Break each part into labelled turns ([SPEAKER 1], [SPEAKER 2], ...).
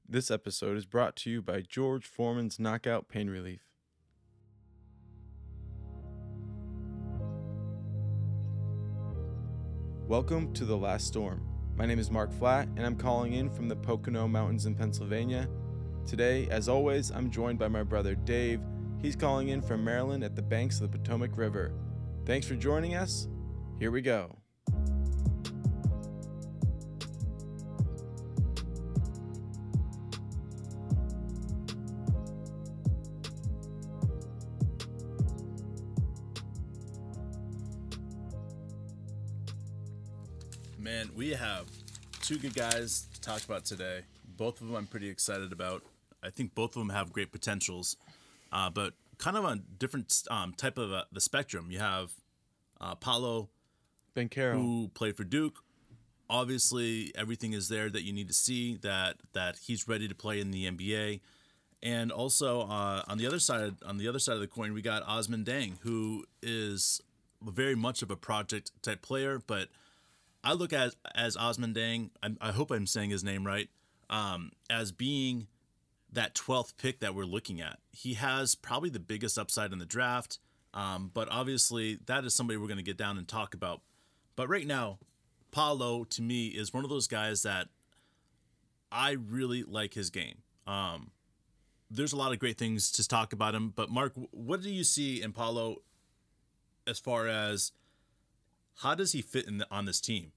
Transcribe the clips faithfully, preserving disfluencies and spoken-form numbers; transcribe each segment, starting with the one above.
[SPEAKER 1] This episode is brought to you by George Foreman's Knockout Pain Relief. Welcome to The Last Storm. My name is Mark Flatt, and I'm calling in from the Pocono Mountains in Pennsylvania. Today, as always, I'm joined by my brother Dave. He's calling in from Maryland at the banks of the Potomac River. Thanks for joining us. Here we go.
[SPEAKER 2] Man, we have two good guys to talk about today. Both of them I'm pretty excited about. I think both of them have great potentials, uh, but kind of on different um, type of uh, the spectrum. You have uh, Paolo
[SPEAKER 1] Banchero,
[SPEAKER 2] who played for Duke. Obviously, everything is there that you need to see that that he's ready to play in the N B A. And also uh, on the other side, on the other side of the coin, we got Osman Deng, who is very much of a project type player, but I look at as Osman Deng, I, I hope I'm saying his name right, um, as being that twelfth pick that we're looking at. He has probably the biggest upside in the draft, um, but obviously that is somebody we're going to get down and talk about. But right now, Paolo, to me, is one of those guys that I really like his game. Um, there's a lot of great things to talk about him, but Mark, what do you see in Paolo as far as how does he fit in the, on this team?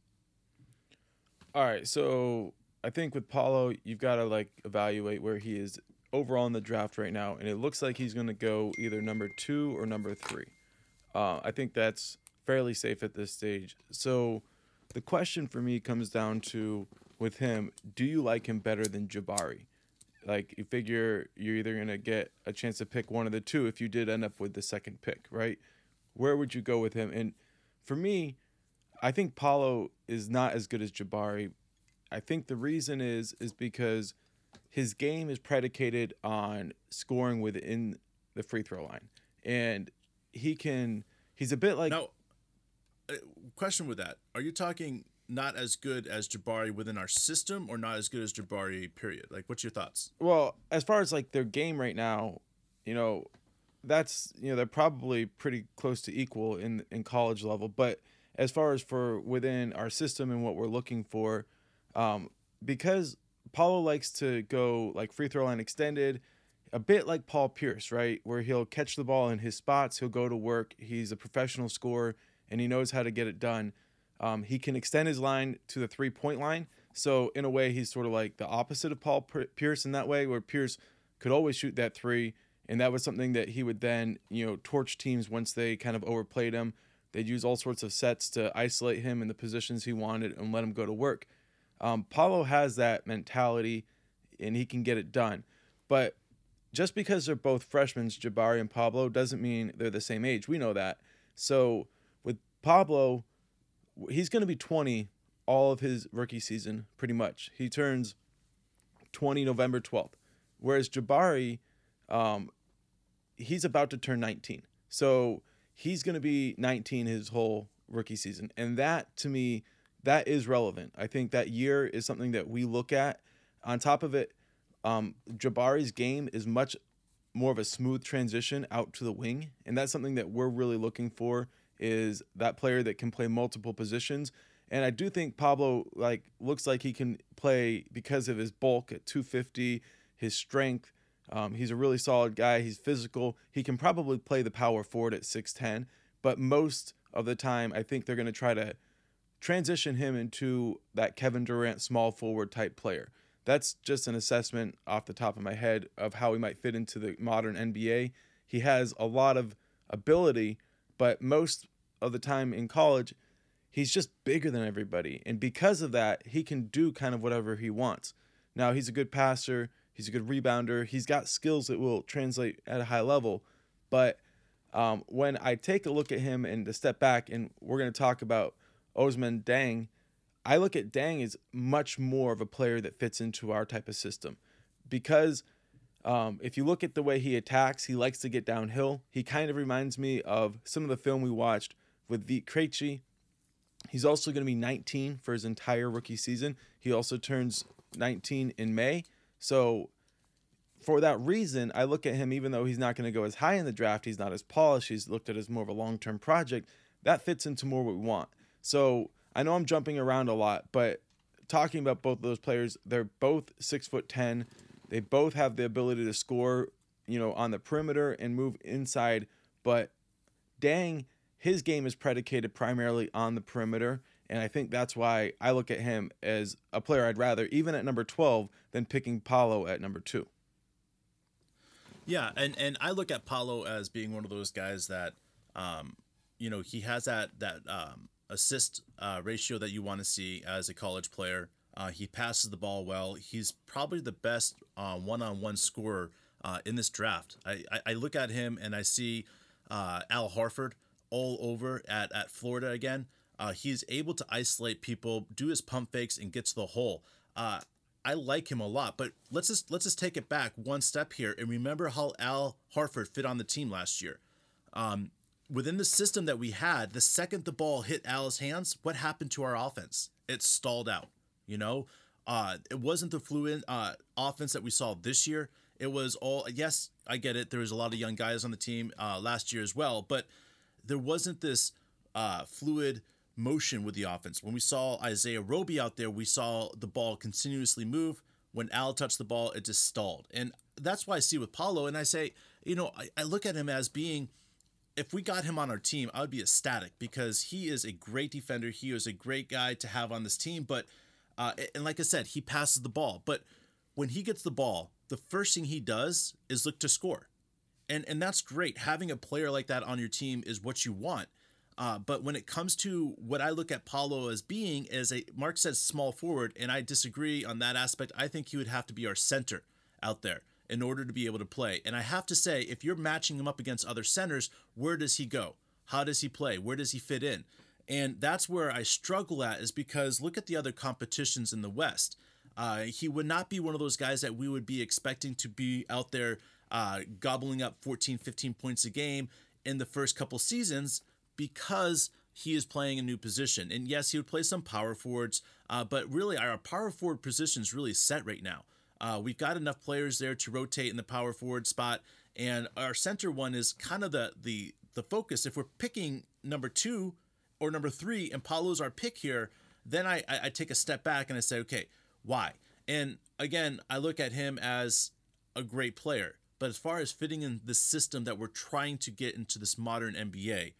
[SPEAKER 1] All right, so I think with Paolo, you've got to like evaluate where he is overall in the draft right now, and it looks like he's going to go either number two or number three. Uh, I think that's fairly safe at this stage. So the question for me comes down to with him, do you like him better than Jabari? Like you figure you're either going to get a chance to pick one of the two if you did end up with the second pick, right? Where would you go with him? And for me, I think Paolo is not as good as Jabari. I think the reason is is because his game is predicated on scoring within the free throw line, and he can. He's a bit like
[SPEAKER 2] Now, uh, question with that: are you talking not as good as Jabari within our system, or not as good as Jabari? Period. Like, what's your thoughts?
[SPEAKER 1] well, as far as like their game right now, you know, that's you know they're probably pretty close to equal in in college level, but as far as for within our system and what we're looking for, um, because Paulo likes to go like free throw line extended, a bit like Paul Pierce, right? Where he'll catch the ball in his spots, he'll go to work. He's a professional scorer and he knows how to get it done. Um, he can extend his line to the three point line. So in a way, he's sort of like the opposite of Paul Pierce in that way, where Pierce could always shoot that three, and that was something that he would then you know torch teams once they kind of overplayed him. They'd use all sorts of sets to isolate him in the positions he wanted and let him go to work. Um, Paulo has that mentality, and he can get it done. But just because they're both freshmen, Jabari and Pablo, doesn't mean they're the same age. We know that. So with Pablo, he's going to be twenty all of his rookie season, pretty much. He turns twenty November twelfth. Whereas Jabari, um, he's about to turn nineteen. So he's going to be nineteen his whole rookie season. And that, to me, that is relevant. I think that year is something that we look at. On top of it, um, Jabari's game is much more of a smooth transition out to the wing. And that's something that we're really looking for, is that player that can play multiple positions. And I do think Pablo like looks like he can play because of his bulk at two fifty, his strength. Um, he's a really solid guy. He's physical. He can probably play the power forward at six ten, but most of the time, I think they're going to try to transition him into that Kevin Durant small forward type player. That's just an assessment off the top of my head of how he might fit into the modern N B A. He has a lot of ability, but most of the time in college, he's just bigger than everybody. And because of that, he can do kind of whatever he wants. Now, he's a good passer. He's a good rebounder. He's got skills that will translate at a high level. But um, when I take a look at him and to step back, and we're going to talk about Osman Deng, I look at Deng as much more of a player that fits into our type of system. Because um, if you look at the way he attacks, he likes to get downhill. He kind of reminds me of some of the film we watched with Vit Krejci. He's also going to be nineteen for his entire rookie season. He also turns nineteen in May. So for that reason, I look at him, even though he's not going to go as high in the draft, he's not as polished, he's looked at as more of a long term project. That fits into more what we want. So I know I'm jumping around a lot, but talking about both of those players, they're both six foot ten. They both have the ability to score, you know, on the perimeter and move inside. But dang, his game is predicated primarily on the perimeter. And I think that's why I look at him as a player I'd rather, even at number twelve, than picking Paolo at number two.
[SPEAKER 2] Yeah, and, and I look at Paolo as being one of those guys that, um, you know, he has that that um, assist uh, ratio that you want to see as a college player. Uh, he passes the ball well. He's probably the best uh, one-on-one scorer uh, in this draft. I, I, I look at him and I see uh, Al Horford all over at, at Florida again. Uh, he's able to isolate people, do his pump fakes, and get to the hole. Uh, I like him a lot, but let's just let's just take it back one step here and remember how Al Horford fit on the team last year. Um, within the system that we had, the second the ball hit Al's hands, what happened to our offense? It stalled out. You know, uh, it wasn't the fluid uh, offense that we saw this year. It was all, yes, I get it. There was a lot of young guys on the team uh, last year as well, but there wasn't this uh, fluid motion with the offense. When we saw Isaiah Roby out there, we saw the ball continuously move. When Al touched the ball, it just stalled. And that's why I see with Paolo. And I say, you know, I, I look at him as being, if we got him on our team, I would be ecstatic because he is a great defender. He is a great guy to have on this team. But, uh, and like I said, he passes the ball. But when he gets the ball, the first thing he does is look to score. And, and that's great. Having a player like that on your team is what you want. Uh, but when it comes to what I look at Paolo as being, as a Mark says small forward, and I disagree on that aspect. I think he would have to be our center out there in order to be able to play. And I have to say, if you're matching him up against other centers, where does he go? How does he play? Where does he fit in? And that's where I struggle at, is because look at the other competitions in the West. Uh, he would not be one of those guys that we would be expecting to be out there uh, gobbling up fourteen, fifteen points a game in the first couple seasons, because he is playing a new position. And yes, he would play some power forwards, uh, but really our power forward position is really set right now. Uh, we've got enough players there to rotate in the power forward spot, and our center one is kind of the the the focus. If we're picking number two or number three, and Paolo's our pick here, then I, I, I take a step back and I say, okay, why? And again, I look at him as a great player, but as far as fitting in the system that we're trying to get into this modern N B A,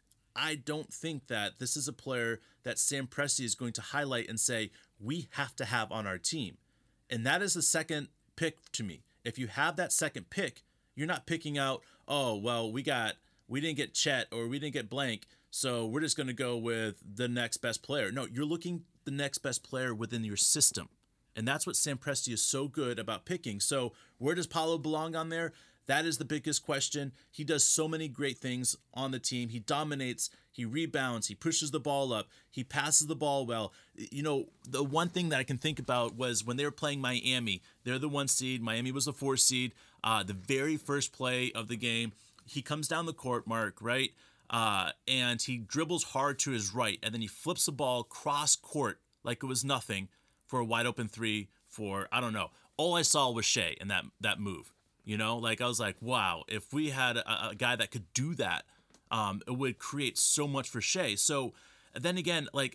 [SPEAKER 2] I don't think that this is a player that Sam Presti is going to highlight and say, we have to have on our team. And that is the second pick to me. If you have that second pick, you're not picking out, oh, well, we got, we didn't get Chet or we didn't get blank, so we're just going to go with the next best player. No, you're looking the next best player within your system. And that's what Sam Presti is so good about picking. So where does Paolo belong on there? That is the biggest question. He does so many great things on the team. He dominates, he rebounds, he pushes the ball up, he passes the ball well. You know, the one thing that I can think about was when they were playing Miami. They're the one seed. Miami was the four seed. Uh, the very first play of the game, he comes down the court, Mark, right? Uh, and he dribbles hard to his right, and then he flips the ball cross court like it was nothing for a wide open three for, I don't know. All I saw was Shea in that that move. You know, like I was like, wow, if we had a, a guy that could do that, um, it would create so much for Shea. So then again, like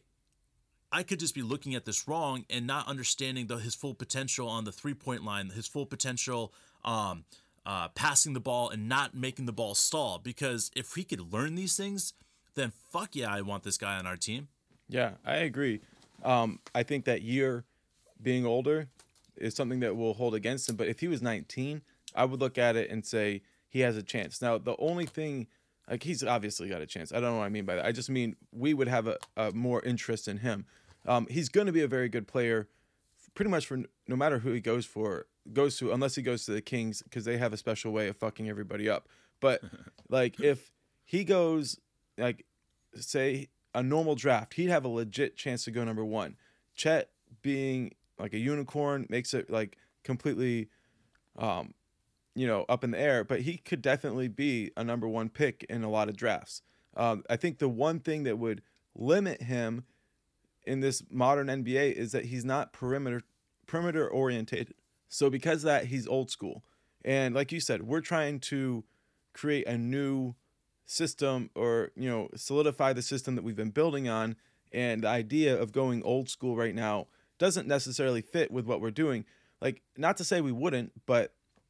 [SPEAKER 2] I could just be looking at this wrong and not understanding the, his full potential on the three point line, his full potential um, uh, passing the ball and not making the ball stall. Because if we could learn these things, then fuck yeah, I want this guy on our team.
[SPEAKER 1] Yeah, I agree. Um, I think that year being older is something that will hold against him. But if he was nineteen, I would look at it and say he has a chance. Now, the only thing, like he's obviously got a chance. I don't know what I mean by that. I just mean we would have a, a more interest in him. Um, he's going to be a very good player, pretty much for no matter who he goes for, goes to, unless he goes to the Kings, because they have a special way of fucking everybody up. But like if he goes, like say a normal draft, he'd have a legit chance to go number one. Chet being like a unicorn makes it like completely, um, you know, up in the air, but he could definitely be a number one pick in a lot of drafts. Um, I think the one thing that would limit him in this modern N B A is that he's not perimeter perimeter orientated. So because of that, he's old school. And like you said, we're trying to create a new system, or, you know, solidify the system that we've been building on. And the idea of going old school right now doesn't necessarily fit with what we're doing. Like, not to say we wouldn't, but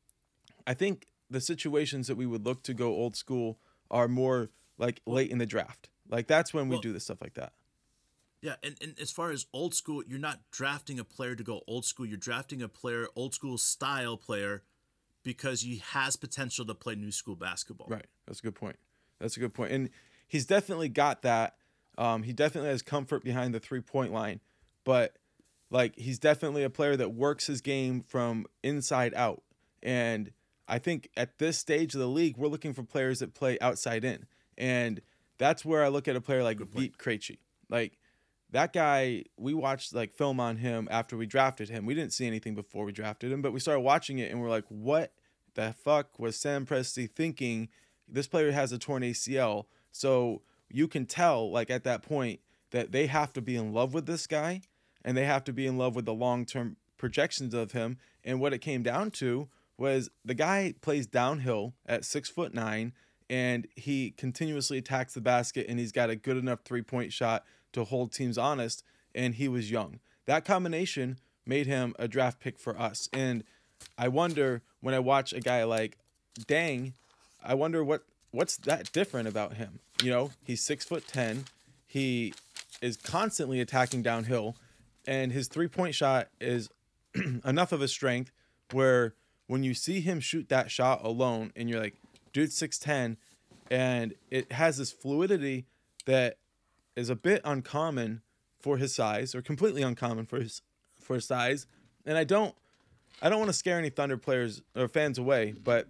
[SPEAKER 1] I think the situations that we would look to go old school are more like
[SPEAKER 2] Well,
[SPEAKER 1] late in the draft. Like, that's when we
[SPEAKER 2] well,
[SPEAKER 1] do this stuff like that.
[SPEAKER 2] yeah, and, and as far as old school, you're not drafting a player to go old school. You're drafting a player, old school style player, because he has potential to play new school basketball.
[SPEAKER 1] Right. That's a good point. That's a good point. And he's definitely got that. Um, he definitely has comfort behind the three point line, but like, he's definitely a player that works his game from inside out. And I think at this stage of the league, we're looking for players that play outside in. And that's where I look at a player like
[SPEAKER 2] Good point.
[SPEAKER 1] Beat Krejci. Like, that guy, we watched like film on him after we drafted him. We didn't see anything before we drafted him, but we started watching it and we're like, what the fuck was Sam Presti thinking? This player has a torn A C L. So you can tell, like, at that point, that they have to be in love with this guy, and they have to be in love with the long-term projections of him. And what it came down to was the guy plays downhill at six foot nine, and he continuously attacks the basket, and he's got a good enough three-point shot to hold teams honest, and he was young. That combination made him a draft pick for us. And I wonder, when I watch a guy like Deng, I wonder what what's that different about him. You know, he's six foot ten. He is constantly attacking downhill, and his three point shot is enough of a strength where when you see him shoot that shot alone, and you're like, dude, six ten, and it has this fluidity that is a bit uncommon for his size, or completely uncommon for his for his size. And I don't I don't want to scare any Thunder players or fans away, but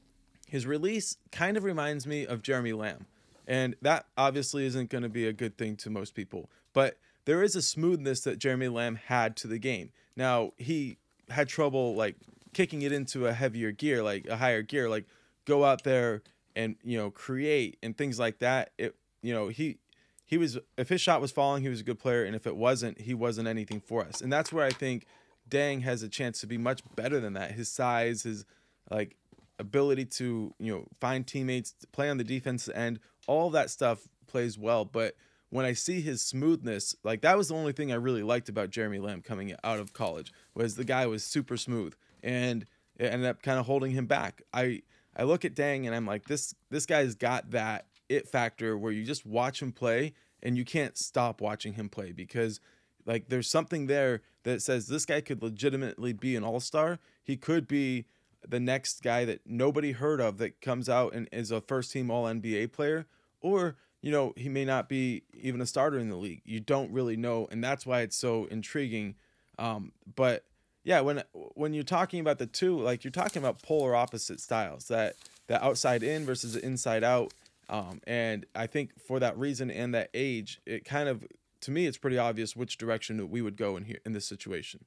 [SPEAKER 1] his release kind of reminds me of Jeremy Lamb. And that obviously isn't going to be a good thing to most people. But there is a smoothness that Jeremy Lamb had to the game. Now, he had trouble like kicking it into a heavier gear, like a higher gear, like go out there and, you know, create and things like that. It, you know, he he was, if his shot was falling, he was a good player, and if it wasn't, he wasn't anything for us. And that's where I think Deng has a chance to be much better than that. His size, his like ability to, you know, find teammates, play on the defensive end, all that stuff plays well. But when I see his smoothness, like, that was the only thing I really liked about Jeremy Lamb coming out of college, was the guy was super smooth, and it ended up kind of holding him back. I I look at Deng and I'm like, this this guy's got that it factor where you just watch him play and you can't stop watching him play, because like there's something there that says this guy could legitimately be an all-star. He could be the next guy that nobody heard of that comes out and is a first team all N B A player, or, you know, he may not be even a starter in the league. You don't really know. And that's why it's so intriguing. Um, but yeah, when, when you're talking about the two, like, you're talking about polar opposite styles, that the outside in versus the inside out. Um, and I think for that reason and that age, it kind of, to me, it's pretty obvious which direction that we would go in here in this situation.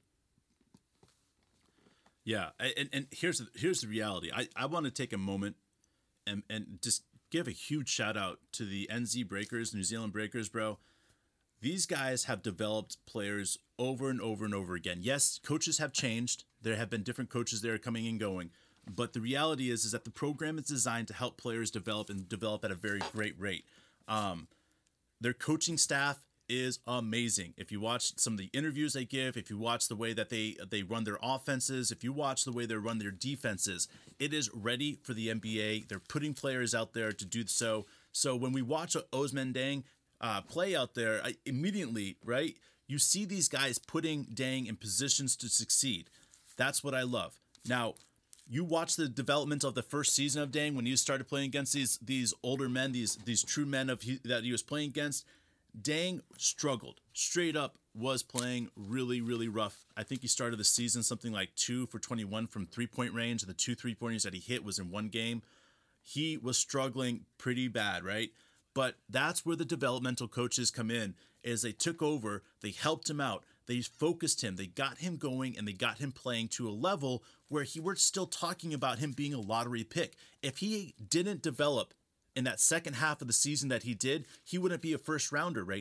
[SPEAKER 2] Yeah, and, and here's the, here's the reality. I, I want to take a moment and and just give a huge shout out to the N Z Breakers, New Zealand Breakers, bro. These guys have developed players over and over and over again. Yes, coaches have changed. There have been different coaches there coming and going. But the reality is, is that the program is designed to help players develop and develop at a very great rate. Um, their coaching staff is amazing. If you watch some of the interviews they give, if you watch the way that they they run their offenses, if you watch the way they run their defenses, it is ready for the N B A. They're putting players out there to do so. So when we watch Ousmane Dieng uh, play out there, I, immediately, right, you see these guys putting Dieng in positions to succeed. That's what I love. Now, you watch the development of the first season of Dieng when he started playing against these these older men, these these true men of he, that he was playing against. Dieng struggled, straight up was playing really, really rough. I think he started the season something like two for twenty-one from three-point range, and the two three-pointers that he hit was in one game. He was struggling pretty bad, right? But that's where the developmental coaches come in, is they took over, they helped him out, they focused him, they got him going, and they got him playing to a level where he we're still talking about him being a lottery pick. If he didn't develop in that second half of the season that he did, he wouldn't be a first rounder right now.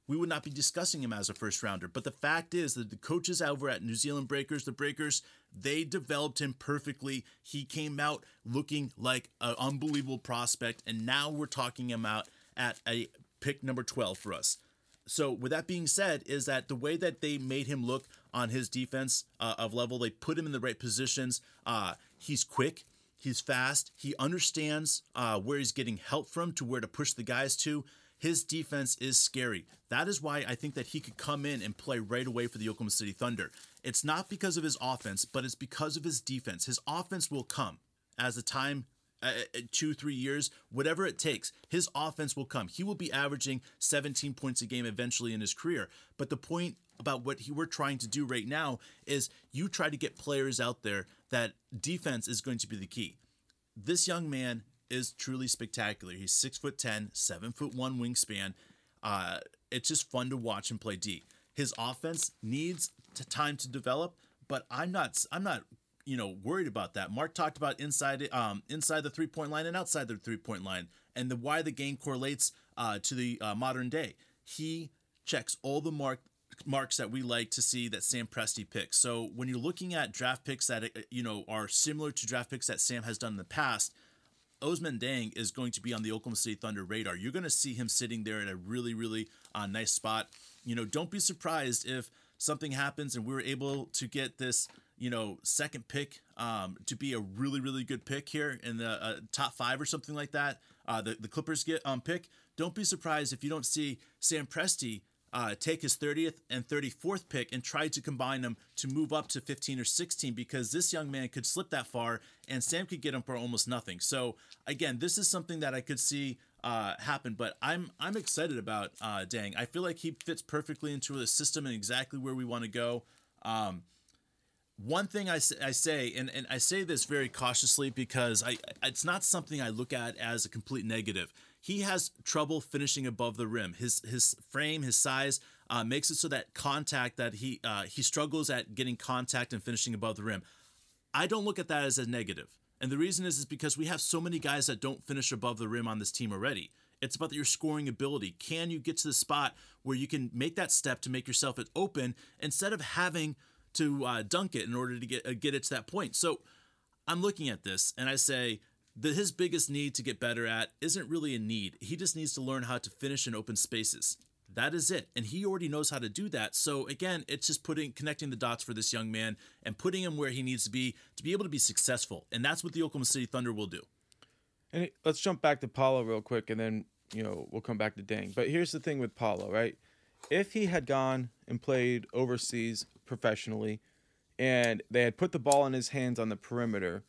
[SPEAKER 2] we would not be discussing him as a first rounder. But the fact is that the coaches over at New Zealand Breakers, the Breakers, they developed him perfectly. He came out looking like an unbelievable prospect, and now we're talking him out at a pick number twelve for us. So with that being said, is that the way that they made him look on his defense uh, of level, they put him in the right positions. Uh, he's quick. He's fast. He understands uh, where he's getting help from to where to push the guys to. His defense is scary. That is why I think that he could come in and play right away for the Oklahoma City Thunder. It's not because of his offense, but it's because of his defense. His offense will come as the time, uh, two, three years, whatever it takes. His offense will come. He will be averaging seventeen points a game eventually in his career. But the point about what he, we're trying to do right now is you try to get players out there that defense is going to be the key. This young man is truly spectacular. He's six foot ten, seven foot one wingspan. Uh, it's just fun to watch him play D. His offense needs to time to develop, but I'm not. I'm not. You know, worried about that. Mark talked about inside, um, inside the three point line and outside the three point line, and the why the game correlates uh, to the uh, modern day. He checks all the mark marks that we like to see that Sam Presti picks. So when you're looking at draft picks that you know are similar to draft picks that Sam has done in the past, Ousmane Dieng is going to be on the Oklahoma City Thunder radar. You're going to see him sitting there in a really, really uh, nice spot. You know, don't be surprised if something happens and we're able to get this, you know, second pick um, to be a really, really good pick here in the uh, top five or something like that. Uh, the, the Clippers get um, pick. Don't be surprised if you don't see Sam Presti Uh, take his thirtieth and thirty-fourth pick and try to combine them to move up to fifteen or sixteen, because this young man could slip that far and Sam could get him for almost nothing. So again, this is something that I could see uh, happen, but I'm I'm excited about uh, Dieng. I feel like he fits perfectly into the system and exactly where we want to go. Um, one thing I, I say, and, and I say this very cautiously because I it's not something I look at as a complete negative. He has trouble finishing above the rim. His his frame, his size uh, makes it so that contact that he uh, he struggles at getting contact and finishing above the rim. I don't look at that as a negative, and the reason is is because we have so many guys that don't finish above the rim on this team already. It's about your scoring ability. Can you get to the spot where you can make that step to make yourself open instead of having to uh, dunk it in order to get uh, get it to that point? So I'm looking at this and I say, that his biggest need to get better at isn't really a need. He just needs to learn how to finish in open spaces. That is it. And he already knows how to do that. So again, it's just putting, connecting the dots for this young man and putting him where he needs to be to be able to be successful. And that's what the Oklahoma City Thunder will do.
[SPEAKER 1] And it, let's jump back to Paolo real quick, and then, you know, we'll come back to Dieng. But here's the thing with Paolo, right? If he had gone and played overseas professionally and they had put the ball in his hands on the perimeter,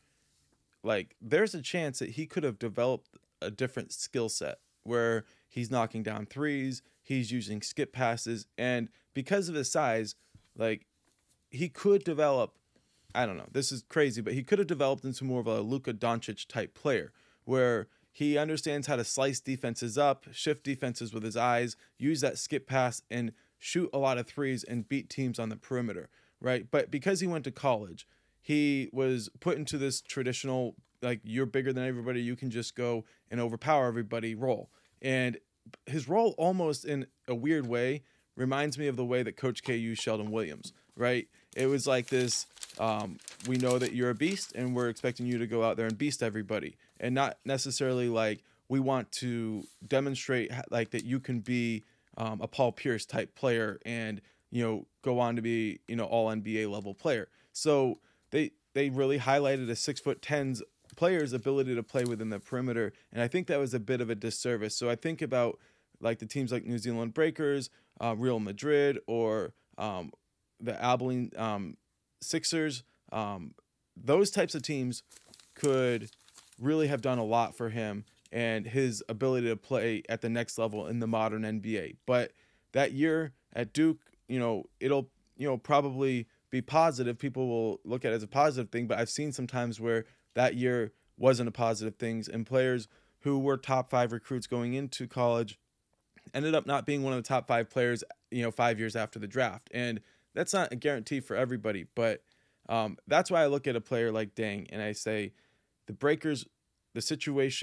[SPEAKER 1] like, there's a chance that he could have developed a different skill set where he's knocking down threes, he's using skip passes, and because of his size, like, he could develop, I don't know, this is crazy, but he could have developed into more of a Luka Doncic type player where he understands how to slice defenses up, shift defenses with his eyes, use that skip pass, and shoot a lot of threes and beat teams on the perimeter, right? But because he went to college, he was put into this traditional, like, you're bigger than everybody, you can just go and overpower everybody role. And his role, almost in a weird way, reminds me of the way that Coach K used Sheldon Williams, right? It was like this, um, we know that you're a beast and we're expecting you to go out there and beast everybody. And not necessarily like we want to demonstrate like that you can be um, a Paul Pierce type player and, you know, go on to be, you know, all N B A level player. So They they really highlighted a six foot ten's player's ability to play within the perimeter, and I think that was a bit of a disservice. So I think about like the teams like New Zealand Breakers, uh, Real Madrid, or um, the Abilene um, Sixers. Um, those types of teams could really have done a lot for him and his ability to play at the next level in the modern N B A. But that year at Duke, you know, it'll you know probably be positive. People will look at it as a positive thing, but I've seen sometimes where that year wasn't a positive thing, and players who were top five recruits going into college ended up not being one of the top five players, you know, five years after the draft. And that's not a guarantee for everybody, but um, that's why I look at a player like Dieng and I say the Breakers, the situation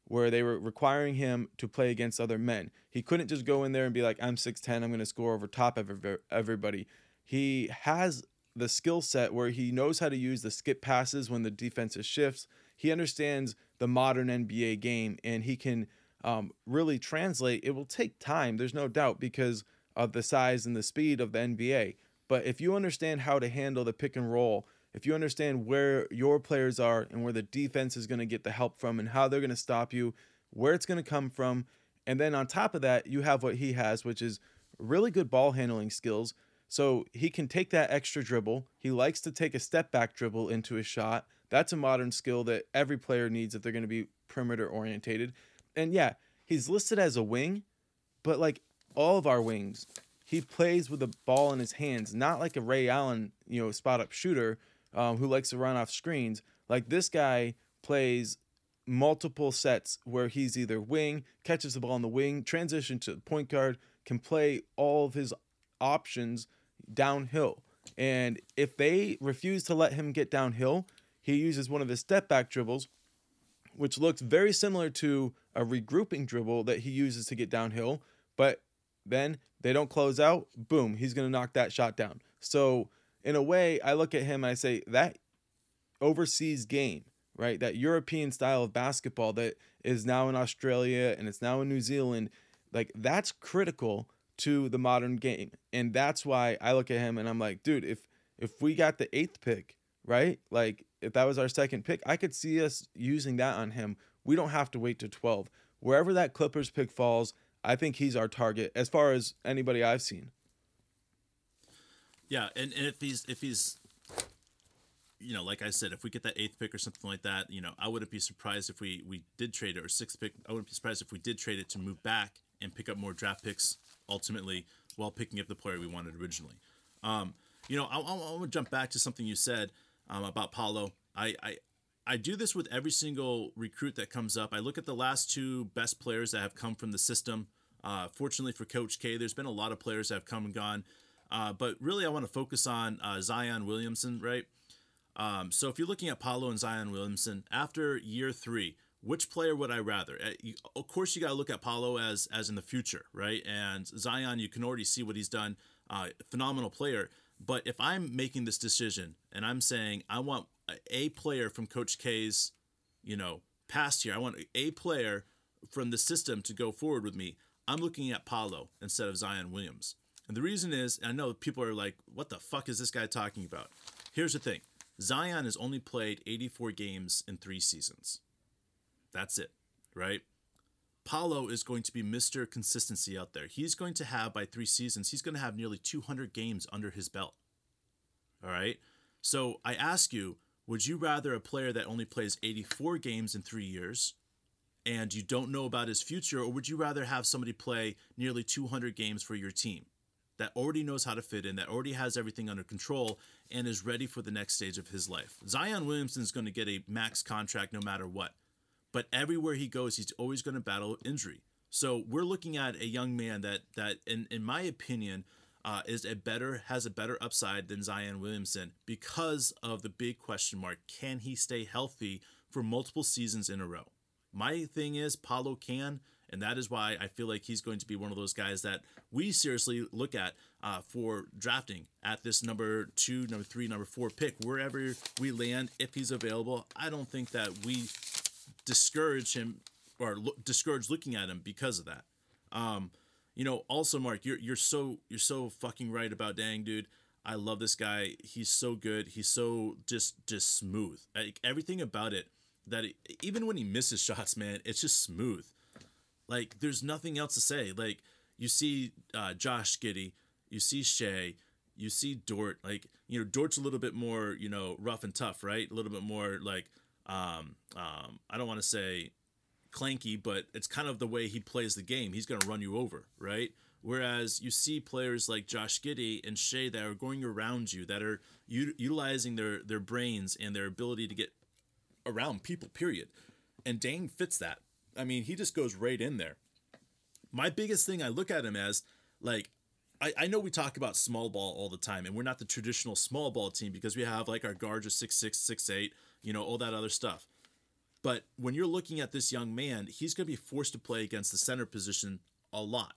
[SPEAKER 1] where they were requiring him to play against other men. He couldn't just go in there and be like, I'm six ten, I'm going to score over top of everybody. He has the skill set where he knows how to use the skip passes when the defense shifts. He understands the modern N B A game, and he can um, really translate. It will take time, there's no doubt, because of the size and the speed of the N B A. But if you understand how to handle the pick and roll, if you understand where your players are and where the defense is going to get the help from and how they're going to stop you, where it's going to come from, and then on top of that, you have what he has, which is really good ball handling skills. So he can take that extra dribble. He likes to take a step back dribble into his shot. That's a modern skill that every player needs if they're going to be perimeter orientated. And yeah, he's listed as a wing, but like all of our wings, he plays with the ball in his hands, not like a Ray Allen, you know, spot up shooter um, who likes to run off screens. Like this guy plays multiple sets where he's either wing, catches the ball on the wing, transition to point guard, can play all of his options downhill. And if they refuse to let him get downhill, he uses one of his step back dribbles, which looks very similar to a regrouping dribble that he uses to get downhill. But then they don't close out. Boom, he's going to knock that shot down. So in a way, I look at him and I say that overseas game, right? That European style of basketball that is now in Australia and it's now in New Zealand, like that's critical to the modern game. And that's why I look at him and I'm like, dude, if if we got the eighth pick, right? Like if that was our second pick, I could see us using that on him. We don't have to wait to twelve. Wherever that Clippers pick falls, I think he's our target as far as anybody I've seen.
[SPEAKER 2] Yeah, and, and if he's if he's you know, like I said, if we get that eighth pick or something like that, you know, I wouldn't be surprised if we, we did trade it, or sixth pick. I wouldn't be surprised if we did trade it to move back and pick up more draft picks ultimately while picking up the player we wanted originally. Um, you know, I, I, I want to jump back to something you said um, about Paolo. I, I I do this with every single recruit that comes up. I look at the last two best players that have come from the system. Uh, fortunately for Coach K, there's been a lot of players that have come and gone. Uh, but really, I want to focus on uh, Zion Williamson, right? Um, so if you're looking at Paolo and Zion Williamson, after year three, which player would I rather? Uh, you, of course, you got to look at Paolo as as in the future, right? And Zion, you can already see what he's done. Uh, phenomenal player. But if I'm making this decision and I'm saying I want a player from Coach K's, you know, past here, I want a player from the system to go forward with me, I'm looking at Paolo instead of Zion Williams. And the reason is, I know people are like, what the fuck is this guy talking about? Here's the thing. Zion has only played eighty-four games in three seasons. That's it, right? Paolo is going to be Mister Consistency out there. He's going to have, by three seasons, he's going to have nearly two hundred games under his belt. All right? So I ask you, would you rather a player that only plays eighty-four games in three years and you don't know about his future, or would you rather have somebody play nearly two hundred games for your team that already knows how to fit in, that already has everything under control, and is ready for the next stage of his life? Zion Williamson is going to get a max contract no matter what. But everywhere he goes, he's always going to battle injury. So we're looking at a young man that, that in, in my opinion, uh, is a better has a better upside than Zion Williamson because of the big question mark. Can he stay healthy for multiple seasons in a row? My thing is Paolo can, and that is why I feel like he's going to be one of those guys that we seriously look at uh, for drafting at this number two, number three, number four pick, wherever we land, if he's available. I don't think that we discourage him or lo- discourage looking at him because of that. Um, you know, also Mark, you're you're so you're so fucking right about Dang, dude. I love this guy. He's so good. He's so just just smooth. Like everything about it. That it, even when he misses shots, man, it's just smooth. Like there's nothing else to say. Like you see uh, Josh Giddey, you see Shea, you see Dort. Like you know, Dort's a little bit more you know rough and tough, right? A little bit more like um, um, I don't want to say clanky, but it's kind of the way he plays the game. He's gonna run you over, right? Whereas you see players like Josh Giddey and Shea that are going around you, that are u- utilizing their their brains and their ability to get around people, period. And Dane fits that. I mean, he just goes right in there. My biggest thing, I look at him as, like, I, I know we talk about small ball all the time, and we're not the traditional small ball team because we have, like, our guards are six six, six eight, you know, all that other stuff. But when you're looking at this young man, he's going to be forced to play against the center position a lot.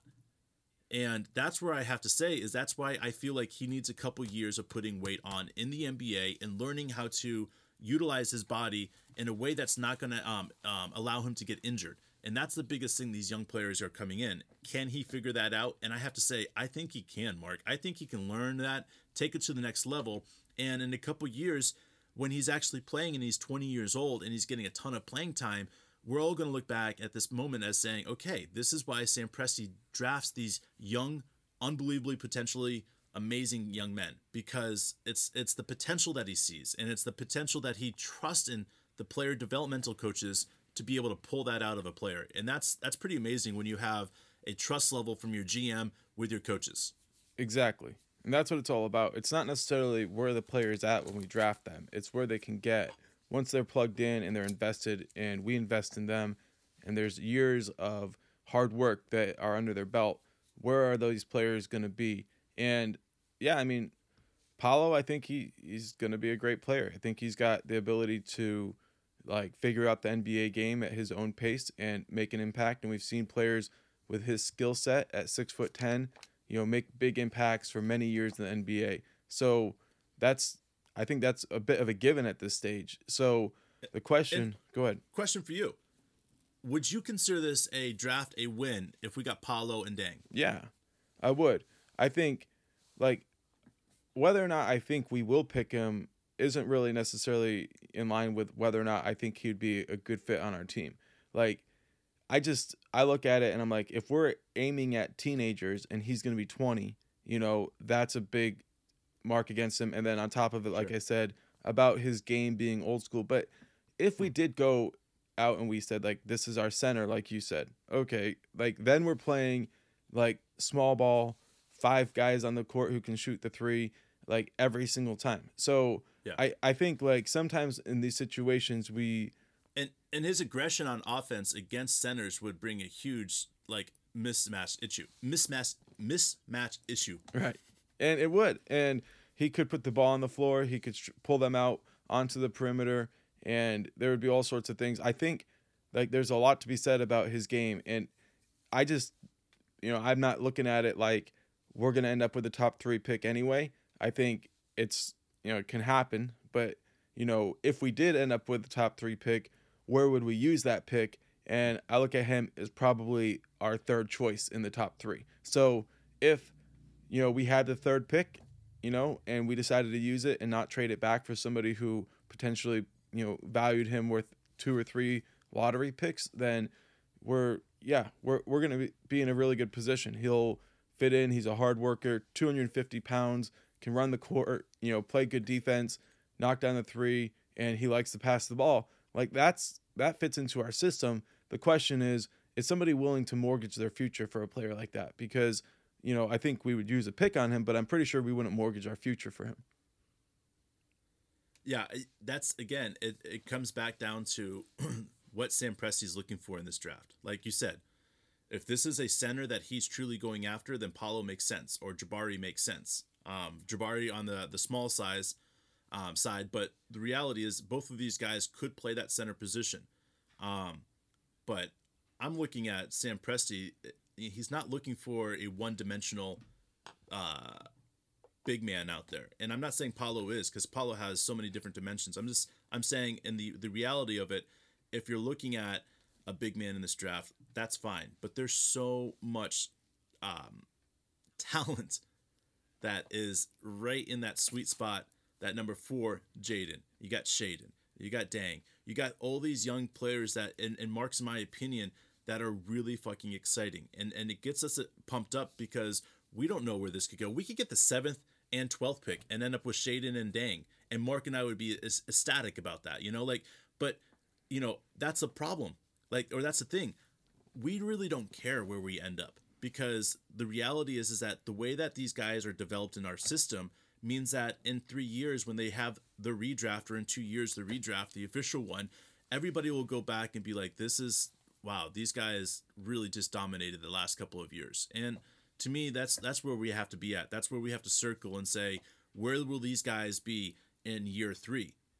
[SPEAKER 2] And that's where I have to say is that's why I feel like he needs a couple years of putting weight on in the N B A and learning how to utilize his body in a way that's not going to um, um, allow him to get injured. And that's the biggest thing these young players are coming in. Can he figure that out? And I have to say, I think he can, Mark. I think he can learn that, take it to the next level. And in a couple years, when he's actually playing and he's twenty years old and he's getting a ton of playing time, we're all going to look back at this moment as saying, okay, this is why Sam Presti drafts these young, unbelievably potentially amazing young men, because it's it's the potential that he sees, and it's the potential that he trusts in the player developmental coaches to be able to pull that out of a player. And that's that's pretty amazing when you have a trust level from your G M with your coaches.
[SPEAKER 1] Exactly. And that's what it's all about. It's not necessarily where the player's at when we draft them. It's where they can get once they're plugged in and they're invested and we invest in them and there's years of hard work that are under their belt. Where are those players going to be? And yeah, I mean, Paolo, I think he, he's going to be a great player. I think he's got the ability to like figure out the N B A game at his own pace and make an impact. And we've seen players with his skill set at six foot ten, you know, make big impacts for many years in the N B A. So that's, I think that's a bit of a given at this stage. So the question,
[SPEAKER 2] and
[SPEAKER 1] go ahead.
[SPEAKER 2] Question for you. Would you consider this a draft a win if we got Paolo and Deng?
[SPEAKER 1] Yeah, I would. I think like whether or not I think we will pick him isn't really necessarily in line with whether or not I think he'd be a good fit on our team. Like, I just, I look at it and I'm like, if we're aiming at teenagers and he's going to be twenty, you know, that's a big mark against him. And then on top of it, like
[SPEAKER 2] Sure.
[SPEAKER 1] I said, about his game being old school. But if we did go out and we said, like, this is our center, like you said, okay, like, then we're playing, like, small ball, five guys on the court who can shoot the three, like, every single time. So
[SPEAKER 2] Yeah.
[SPEAKER 1] I, I think, like, sometimes in these situations, we,
[SPEAKER 2] And and his aggression on offense against centers would bring a huge like mismatch issue. Mismatch mismatch issue.
[SPEAKER 1] right. And it would. And he could put the ball on the floor. He could sh- pull them out onto the perimeter. And there would be all sorts of things. I think, like, there's a lot to be said about his game. And I just, you know, I'm not looking at it like we're going to end up with the top three pick anyway. I think it's, you know, it can happen. But, you know, if we did end up with the top three pick, where would we use that pick? And I look at him as probably our third choice in the top three. So if, you know, we had the third pick, you know, and we decided to use it and not trade it back for somebody who potentially, you know, valued him worth two or three lottery picks, then we're, yeah, we're, we're going to be in a really good position. He'll fit in. He's a hard worker, two hundred fifty pounds, can run the court, you know, play good defense, knock down the three, and he likes to pass the ball. Like, that's, that fits into our system. The question is, is somebody willing to mortgage their future for a player like that? Because, you know, I think we would use a pick on him, but I'm pretty sure we wouldn't mortgage our future for him.
[SPEAKER 2] Yeah, that's again, it, it comes back down to what Sam Presti's looking for in this draft. Like you said, if this is a center that he's truly going after, then Paolo makes sense, or Jabari makes sense. Um, Jabari on the the small size um, side, but the reality is both of these guys could play that center position. Um, but I'm looking at Sam Presti. He's not looking for a one-dimensional uh, big man out there, and I'm not saying Paolo is, because Paolo has so many different dimensions. I'm just I'm saying in the the reality of it, if you're looking at a big man in this draft, that's fine. But there's so much um, talent that is right in that sweet spot. That number four, Jaden. You got Shaden. You got Deng. You got all these young players that, and, and Mark's, in my opinion, that are really fucking exciting. And and it gets us pumped up because we don't know where this could go. We could get the seventh and twelfth pick and end up with Shaden and Deng. And Mark and I would be ecstatic about that, you know? Like, but, you know, that's a problem. Like, or that's the thing. We really don't care where we end up, because the reality is, is that the way that these guys are developed in our system means that in three years, when they have the redraft, or in two years, the redraft, the official one, everybody will go back and be like, this is, wow, these guys really just dominated the last couple of years. And to me, that's, that's where we have to be at. That's where we have to circle and say, where will these guys be in year three?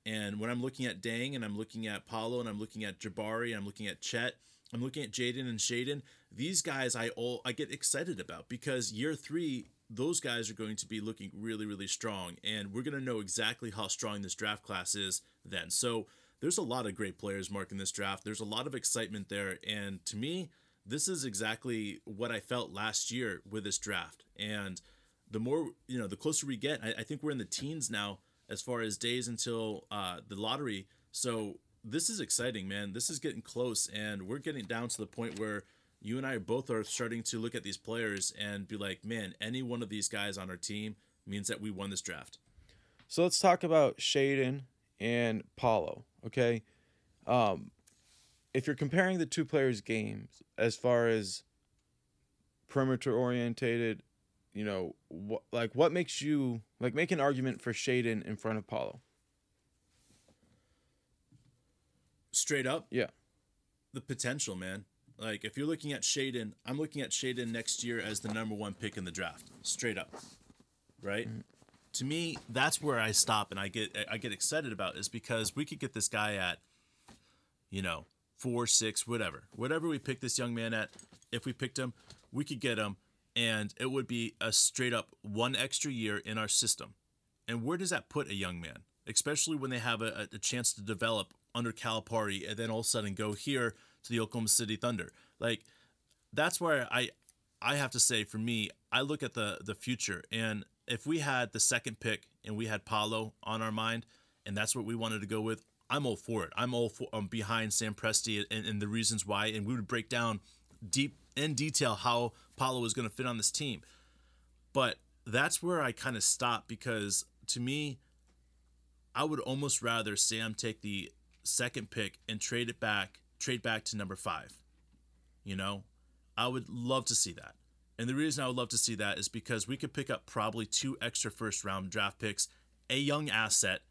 [SPEAKER 2] And when I'm looking at Dang and I'm looking at Paulo and I'm looking at Jabari and I'm looking at Chet, I'm looking at Jaden and Shaden, these guys I all I get excited about because year three, those guys are going to be looking really, really strong. And we're going to know exactly how strong this draft class is then. So there's a lot of great players marking this draft. There's a lot of excitement there. And to me, this is exactly what I felt last year with this draft. And the more, you know, the closer we get, I, I think we're in the teens now as far as days until uh, the lottery. So this is exciting, man. This is getting close, and we're getting down to the point where you and I both are starting to look at these players and be like, man, any one of these guys on our team means that we won this draft.
[SPEAKER 1] So let's talk about Shaden and Paulo, okay? Um, if you're comparing the two players' games as far as perimeter orientated, you know, wh- like what makes you like make an argument for Shaden in front of Paulo?
[SPEAKER 2] Straight up,
[SPEAKER 1] Yeah.
[SPEAKER 2] the potential, man. Like if you're looking at Shaden, I'm looking at Shaden next year as the number one pick in the draft. Straight up, right? Mm-hmm. To me, that's where I stop and I get I get excited about is because we could get this guy at, you know, four, six, whatever, whatever we pick this young man at. If we picked him, we could get him, and it would be a straight up one extra year in our system. And where does that put a young man, especially when they have a, a chance to develop under Calipari and then all of a sudden go here to the Oklahoma City Thunder? Like, that's where I I have to say, for me, I look at the the future, and if we had the second pick and we had Paulo on our mind and that's what we wanted to go with, I'm all for it. I'm all for um, behind Sam Presti and, and the reasons why, and we would break down deep in detail how Paulo is going to fit on this team. But that's where I kind of stop, because to me, I would almost rather Sam take the second pick and trade it back, trade back to number five. You know, I would love to see that. And the reason I would love to see that is because we could pick up probably two extra first round draft picks, a young asset,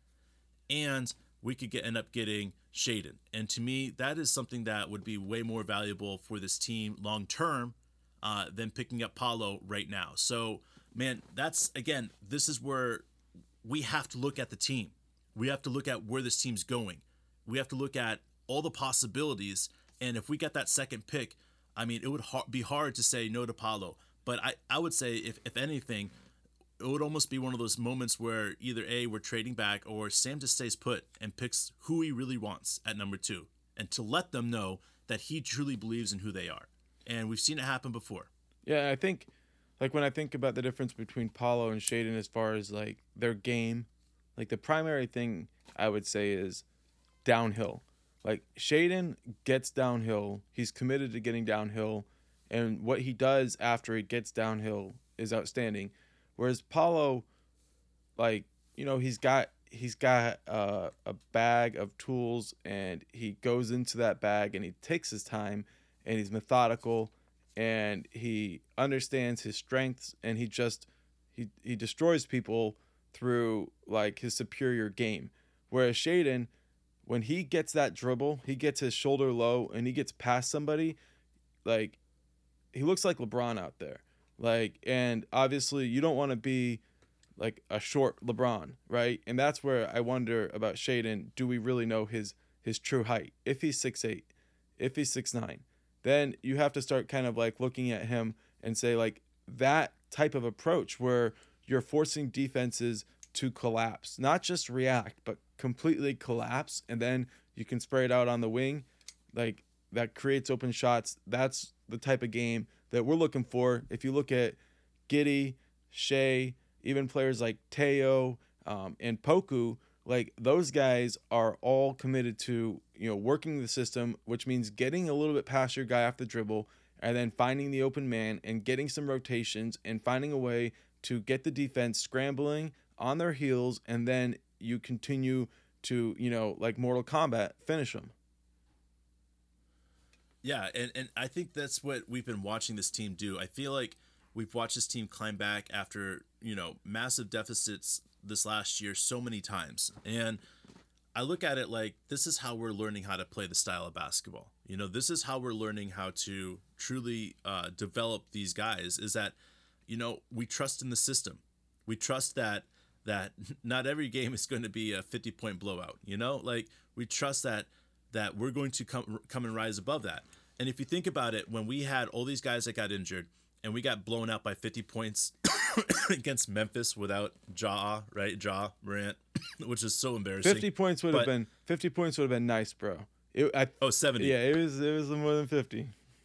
[SPEAKER 2] and we could get end up getting Shaden. And to me, that is something that would be way more valuable for this team long term uh, than picking up Paulo right now. So, man, that's, again, this is where we have to look at the team. We have to look at where this team's going. We have to look at all the possibilities. And if we get that second pick, I mean, it would ha- be hard to say no to Paulo. But I, I would say, if, if anything, it would almost be one of those moments where either A, we're trading back, or Sam just stays put and picks who he really wants at number two, and to let them know that he truly believes in who they are. And we've seen it happen before.
[SPEAKER 1] Yeah, I think, like, when I think about the difference between Paulo and Shaden as far as, like, their game, like, the primary thing I would say is downhill. Like, Shaden gets downhill. He's committed to getting downhill. And what he does after he gets downhill is outstanding. Whereas Paulo, like, you know, he's got he's got uh, a bag of tools, and he goes into that bag and he takes his time, and he's methodical, and he understands his strengths, and he just he he destroys people through, like, his superior game. Whereas Shaden, when he gets that dribble, he gets his shoulder low and he gets past somebody, like, he looks like LeBron out there. Like, and obviously you don't want to be like a short LeBron, right? And that's where I wonder about Shaden. Do we really know his his true height? If he's six eight, if he's six nine, then you have to start kind of like looking at him and say, like, that type of approach where you're forcing defenses to collapse, not just react, but completely collapse, and then you can spray it out on the wing, like, that creates open shots. That's the type of game that we're looking for. If you look at Giddey, Shea, even players like Teo um, and Poku, like, those guys are all committed to, you know, working the system, which means getting a little bit past your guy off the dribble and then finding the open man and getting some rotations and finding a way to get the defense scrambling on their heels, and then you continue to, you know, like Mortal Kombat, finish them.
[SPEAKER 2] Yeah, and, and I think that's what we've been watching this team do. I feel like we've watched this team climb back after, you know, massive deficits this last year so many times. And I look at it like, this is how we're learning how to play the style of basketball. You know, this is how we're learning how to truly uh, develop these guys, is that, you know, we trust in the system. We trust that that not every game is going to be a fifty point blowout. You know, like we trust that that we're going to come come and rise above that. And if you think about it, when we had all these guys that got injured and we got blown out by fifty points against Memphis without Ja, right? Ja Morant, which is so embarrassing.
[SPEAKER 1] fifty points would have been fifty points would have been nice, bro. It, I,
[SPEAKER 2] oh, seventy.
[SPEAKER 1] Yeah, it was it was more than fifty.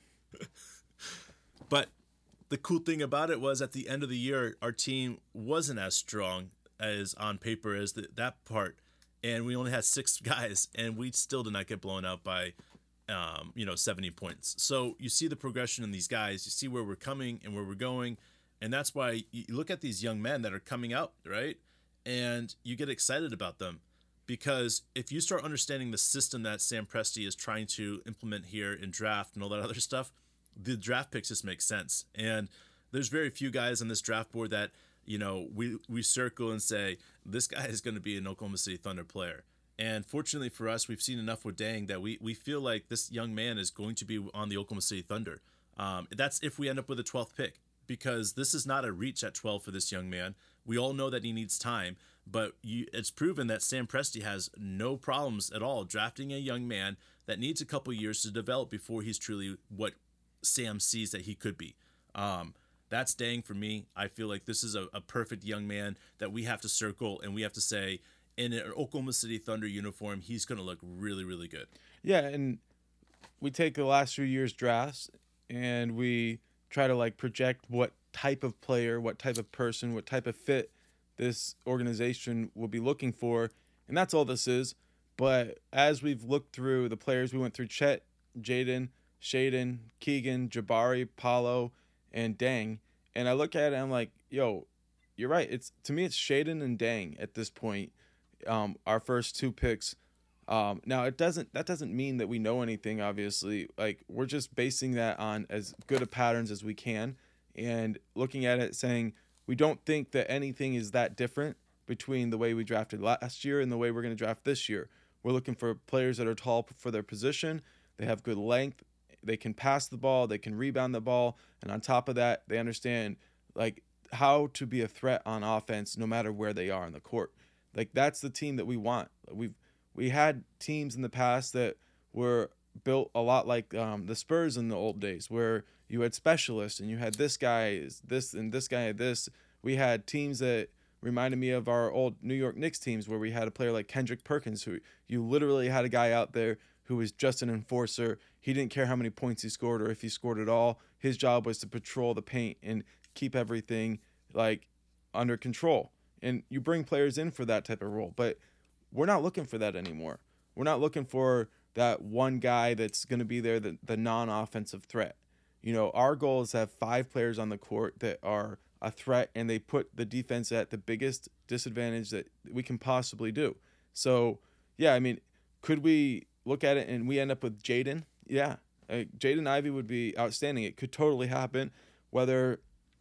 [SPEAKER 2] But the cool thing about it was at the end of the year, our team wasn't as strong as on paper as the, that part. And we only had six guys, and we still did not get blown out by, um, you know, seventy points. So you see the progression in these guys. You see where we're coming and where we're going. And that's why you look at these young men that are coming out, right? And you get excited about them. Because if you start understanding the system that Sam Presti is trying to implement here in draft and all that other stuff, the draft picks just make sense. And there's very few guys on this draft board that, you know, we, we circle and say, this guy is going to be an Oklahoma City Thunder player. And fortunately for us, we've seen enough with Deng that we, we feel like this young man is going to be on the Oklahoma City Thunder. Um, that's if we end up with a twelfth pick, because this is not a reach at twelve for this young man. We all know that he needs time, but you, it's proven that Sam Presti has no problems at all drafting a young man that needs a couple years to develop before he's truly what Sam sees that he could be. Um, That's Deng for me. I feel like this is a, a perfect young man that we have to circle, and we have to say, in an Oklahoma City Thunder uniform, he's going to look really, really good.
[SPEAKER 1] Yeah, and we take the last few years' drafts, and we try to like project what type of player, what type of person, what type of fit this organization will be looking for, and that's all this is. But as we've looked through the players, we went through Chet, Jaden, Shaden, Keegan, Jabari, Paulo, and Deng, and I look at it and I'm like, yo, you're right. It's to me, it's Shaden and Deng at this point. Um, our first two picks. Um, now it doesn't that doesn't mean that we know anything. Obviously, like we're just basing that on as good a patterns as we can, and looking at it saying we don't think that anything is that different between the way we drafted last year and the way we're going to draft this year. We're looking for players that are tall for their position. They have good length. They can pass the ball, they can rebound the ball, and on top of that, they understand like how to be a threat on offense no matter where they are on the court. Like that's the team that we want. We've we had teams in the past that were built a lot like um, the Spurs in the old days, where you had specialists and you had this guy is this and this guy had this. We had teams that reminded me of our old New York Knicks teams, where we had a player like Kendrick Perkins, who you literally had a guy out there who was just an enforcer. He didn't care how many points he scored or if he scored at all. His job was to patrol the paint and keep everything like under control. And you bring players in for that type of role, but we're not looking for that anymore. We're not looking for that one guy that's going to be there, the, the non-offensive threat. You know, our goal is to have five players on the court that are a threat, and they put the defense at the biggest disadvantage that we can possibly do. So, yeah, I mean, could we look at it and we end up with Jaden? Yeah, uh, Jaden Ivey would be outstanding. It could totally happen, whether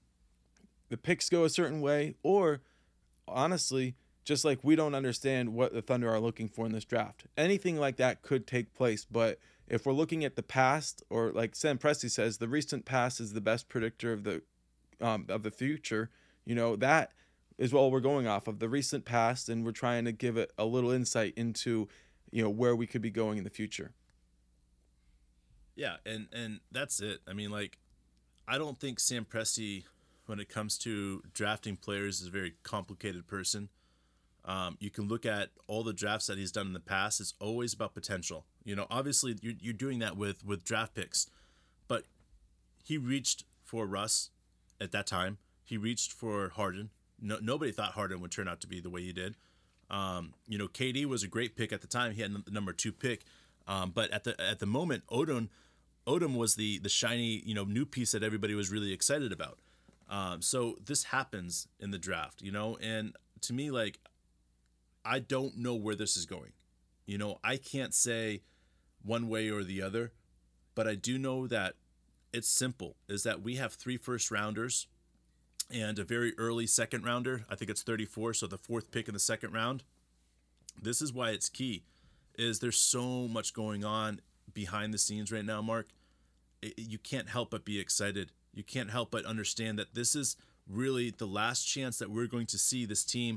[SPEAKER 1] the picks go a certain way or, honestly, just like we don't understand what the Thunder are looking for in this draft. Anything like that could take place, but if we're looking at the past, or like Sam Presti says, the recent past is the best predictor of the um, of the future. You know, that is what we're going off of, the recent past, and we're trying to give it a little insight into, you know, where we could be going in the future.
[SPEAKER 2] Yeah, and and that's it. I mean, like, I don't think Sam Presti, when it comes to drafting players, is a very complicated person. Um, you can look at all the drafts that he's done in the past. It's always about potential. You know, obviously you're, you're doing that with, with draft picks, but he reached for Russ at that time. He reached for Harden. No, nobody thought Harden would turn out to be the way he did. Um, you know, K D was a great pick at the time. He had the number two pick. Um, but at the at the moment, Odom, Odom was the the shiny, you know, new piece that everybody was really excited about. Um, so this happens in the draft, you know, and to me, like, I don't know where this is going. You know, I can't say one way or the other, but I do know that it's simple, is that we have three first rounders and a very early second rounder. I think it's thirty-four, so the fourth pick in the second round. This is why it's key, is there's so much going on behind the scenes right now, Mark. It, you can't help but be excited. You can't help but understand that this is really the last chance that we're going to see this team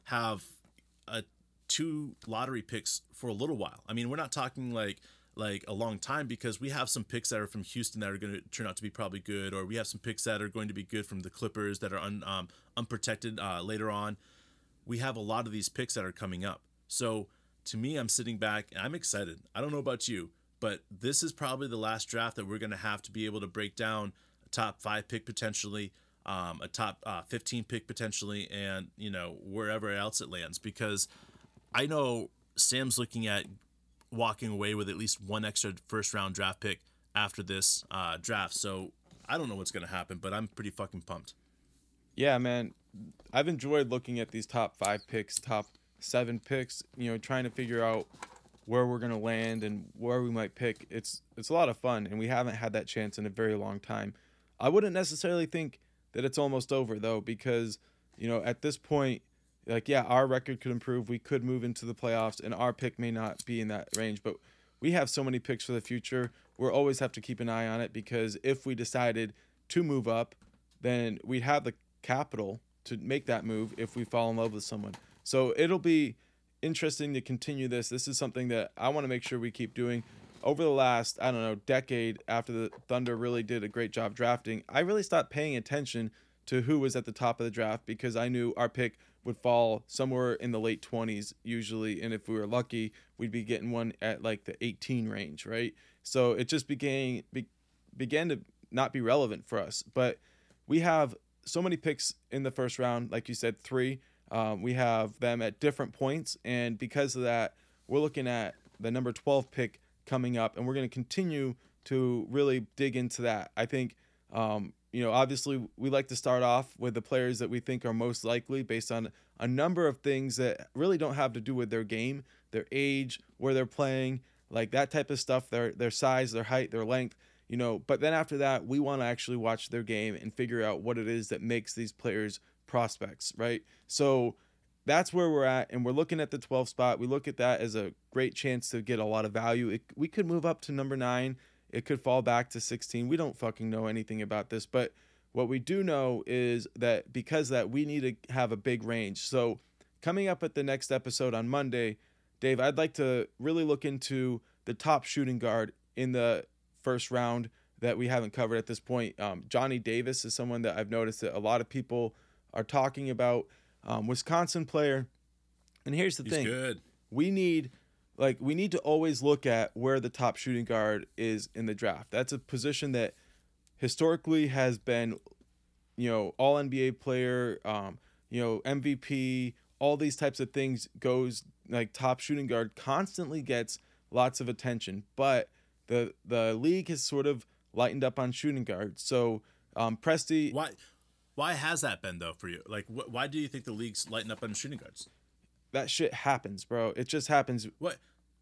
[SPEAKER 2] have a two lottery picks for a little while. I mean, we're not talking like like a long time, because we have some picks that are from Houston that are going to turn out to be probably good, or we have some picks that are going to be good from the Clippers that are un, um, unprotected uh, later on. We have a lot of these picks that are coming up. So to me, I'm sitting back and I'm excited. I don't know about you, but this is probably the last draft that we're going to have to be able to break down a top five pick potentially, um, a top uh, fifteen pick potentially, and, you know, wherever else it lands, because I know Sam's looking at walking away with at least one extra first round draft pick after this uh, draft. So I don't know what's going to happen, but I'm pretty fucking pumped.
[SPEAKER 1] Yeah, man. I've enjoyed looking at these top five picks, top seven picks, you know, trying to figure out where we're going to land and where we might pick. It's it's a lot of fun, and we haven't had that chance in a very long time. I wouldn't necessarily think that it's almost over, though, because, you know, at this point, like, yeah, our record could improve. We could move into the playoffs, and our pick may not be in that range. But we have so many picks for the future. We'll always have to keep an eye on it, because if we decided to move up, then we'd have the capital to make that move if we fall in love with someone. So it'll be interesting to continue this. This is something that I want to make sure we keep doing. Over the last, I don't know, decade, after the Thunder really did a great job drafting, I really stopped paying attention to who was at the top of the draft, because I knew our pick would fall somewhere in the late twenties usually, and if we were lucky, we'd be getting one at like the eighteen range, right? So it just began be, began to not be relevant for us. But we have so many picks in the first round, like you said, three. Um, we have them at different points, and because of that, we're looking at the number twelve pick coming up, and we're going to continue to really dig into that. I think, um, you know, obviously we like to start off with the players that we think are most likely based on a number of things that really don't have to do with their game, their age, where they're playing, like that type of stuff, their their size, their height, their length, you know. But then after that, we want to actually watch their game and figure out what it is that makes these players prospects, right? So that's where we're at, and we're looking at the twelve spot. We look at that as a great chance to get a lot of value. It, we could move up to number nine. It could fall back to sixteen. We don't fucking know anything about this, but what we do know is that because of that, we need to have a big range. So coming up at the next episode on Monday, Dave, I'd like to really look into the top shooting guard in the first round that we haven't covered at this point. Um, Johnny Davis is someone that I've noticed that a lot of people are talking about. Um, Wisconsin player. And here's the
[SPEAKER 2] He's
[SPEAKER 1] thing.
[SPEAKER 2] good.
[SPEAKER 1] We need like we need to always look at where the top shooting guard is in the draft. That's a position that historically has been, you know, all N B A player, um, you know, M V P, all these types of things goes like top shooting guard constantly gets lots of attention, but the the league has sort of lightened up on shooting guard. So um, Presti,
[SPEAKER 2] Why? Why has that been though for you? Like, wh- why do you think the league's lighten up on shooting guards?
[SPEAKER 1] that shit happens, bro. It just happens.
[SPEAKER 2] What?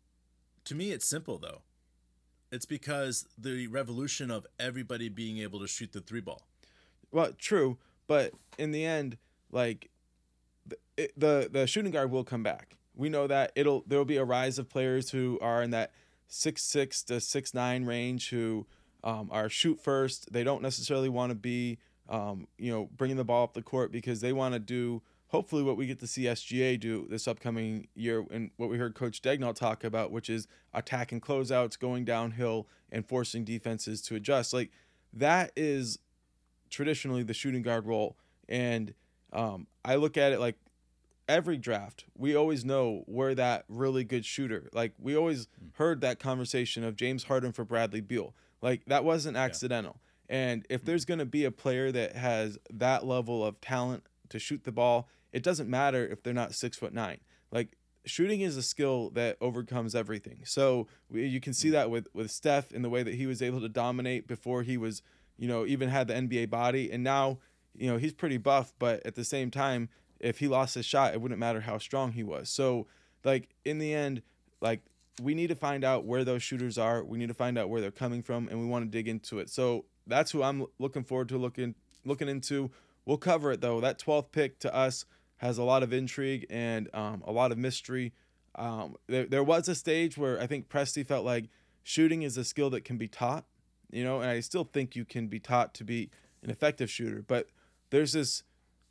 [SPEAKER 2] To me, it's simple though. It's because the revolution of everybody being able to shoot the three ball.
[SPEAKER 1] Well, true, but in the end, like the it, the, the shooting guard will come back. We know that it'll there will be a rise of players who are in that six six to six nine range who um, are shoot first. They don't necessarily want to be um, you know bringing the ball up the court because they want to do hopefully what we get to see S G A do this upcoming year and what we heard Coach Dagnall talk about, which is attacking closeouts, going downhill, and forcing defenses to adjust. Like that is traditionally the shooting guard role, and um, I look at it like every draft, we always know where that really good shooter. Like we always heard that conversation of James Harden for Bradley Beal. Like that wasn't accidental. Yeah. And if there's going to be a player that has that level of talent to shoot the ball, it doesn't matter if they're not six foot nine. Like shooting is a skill that overcomes everything. So we, you can see that with with Steph in the way that he was able to dominate before he was, you know, even had the N B A body, and now, you know, he's pretty buff, but at the same time, if he lost his shot, it wouldn't matter how strong he was. So, like, in the end, like, we need to find out where those shooters are. We need to find out where they're coming from, and we want to dig into it. So that's who I'm looking forward to looking looking into. We'll cover it, though. That twelfth pick to us has a lot of intrigue and um, a lot of mystery. Um, there, there was a stage where I think Presti felt like shooting is a skill that can be taught, you know, and I still think you can be taught to be an effective shooter. But there's this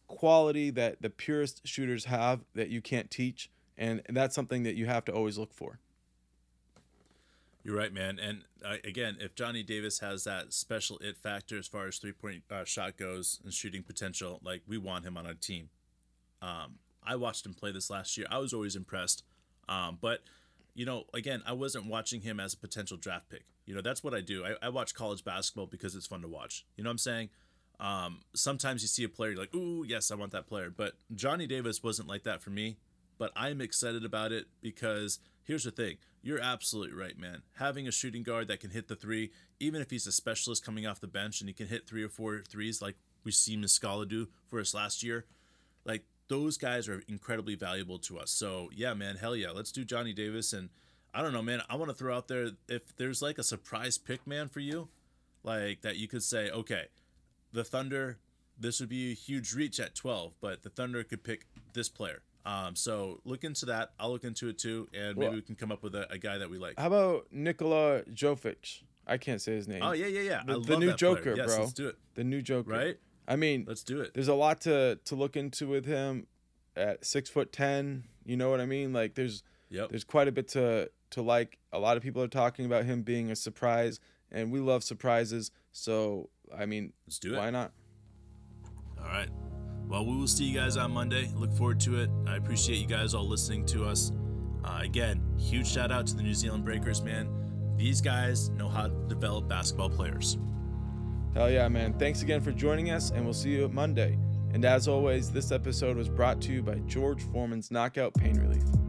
[SPEAKER 1] quality that the purest shooters have that you can't teach, and, and that's something that you have to always look for.
[SPEAKER 2] You're right, man. And uh, again, if Johnny Davis has that special it factor as far as three-point uh, shot goes and shooting potential, like, we want him on our team. Um, I watched him play this last year. I was always impressed. Um, but, you know, again, I wasn't watching him as a potential draft pick. You know, that's what I do. I, I watch college basketball because it's fun to watch. You know what I'm saying? Um, sometimes you see a player, you're like, ooh, yes, I want that player. But Johnny Davis wasn't like that for me. But I'm excited about it because here's the thing. You're absolutely right, man. Having a shooting guard that can hit the three, even if he's a specialist coming off the bench and he can hit three or four threes like we see Muscala do for us last year, like, those guys are incredibly valuable to us. So, yeah, man, hell yeah. Let's do Johnny Davis. And I don't know, man, I want to throw out there, if there's like a surprise pick, man, for you, like that you could say, okay, the Thunder, this would be a huge reach at twelve, but the Thunder could pick this player. Um, so look into that. I'll look into it too, and maybe
[SPEAKER 1] Well,
[SPEAKER 2] we can come up with a, a guy that we like.
[SPEAKER 1] How about Nikola Jovic? I can't say his name.
[SPEAKER 2] Oh yeah, yeah, yeah.
[SPEAKER 1] The,
[SPEAKER 2] I
[SPEAKER 1] the
[SPEAKER 2] love
[SPEAKER 1] new
[SPEAKER 2] that
[SPEAKER 1] Joker,
[SPEAKER 2] player. Yes,
[SPEAKER 1] bro.
[SPEAKER 2] let's do it.
[SPEAKER 1] The new Joker,
[SPEAKER 2] Right?
[SPEAKER 1] I mean,
[SPEAKER 2] Let's do it.
[SPEAKER 1] there's a lot to to look into with him at six foot ten. You know what I mean? Like, there's
[SPEAKER 2] Yep.
[SPEAKER 1] there's quite a bit to to like. A lot of people are talking about him being a surprise, and we love surprises. So I mean,
[SPEAKER 2] Let's do it.
[SPEAKER 1] why not?
[SPEAKER 2] All right. Well, we will see you guys on Monday. Look forward to it. I appreciate you guys all listening to us. Uh, again, huge shout out to the New Zealand Breakers, man. These guys know how to develop basketball players.
[SPEAKER 1] Hell yeah, man. Thanks again for joining us, and we'll see you Monday. And as always, this episode was brought to you by George Foreman's Knockout Pain Relief.